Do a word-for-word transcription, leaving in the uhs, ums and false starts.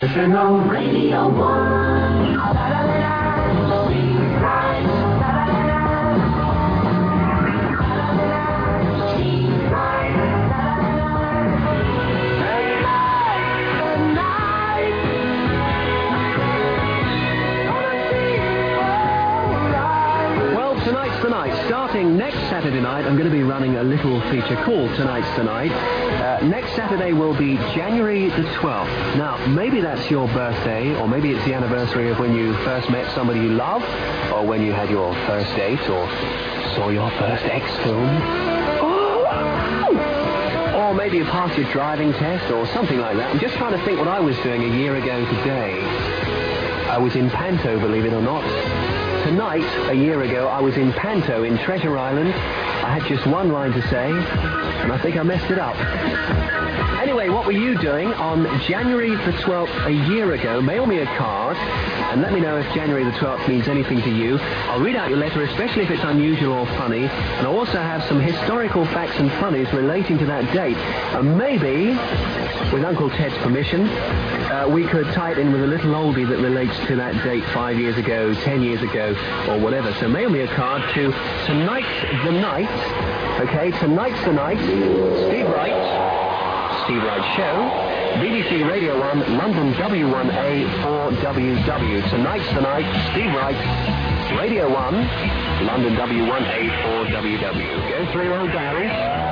National Radio One. La, la, la, la. Steve Wright. La, la, la, la. La, la, la, la. Steve Wright. La, la, la, la. Hey, night, the night. Gonna see you right. Well, tonight's the night. Starting next Saturday night, I'm going to be running a little feature called Tonight's the Night. Uh, next Saturday will be January the twelfth. Now, maybe that's your birthday, or maybe it's the anniversary of when you first met somebody you love, or when you had your first date, or saw your first X film. Oh! Or maybe you passed your driving test, or something like that. I'm just trying to think what I was doing a year ago today. I was in Panto, believe it or not. Tonight, a year ago, I was in Panto in Treasure Island. I had just one line to say, and I think I messed it up. Anyway, what were you doing on January the twelfth a year ago? Mail me a card and let me know if January the twelfth means anything to you. I'll read out your letter, especially if it's unusual or funny, and I'll also have some historical facts and funnies relating to that date. And maybe, with Uncle Ted's permission, uh, we could tie it in with a little oldie that relates to that date five years ago, ten years ago, or whatever. So mail me a card to Tonight's the Night. Okay, Tonight's the Night. Steve Wright. Steve Wright Show, B B C Radio one, London W one A four W W. Tonight's the Night, Steve Wright, Radio one, London W one A four W W. Go through your old diary.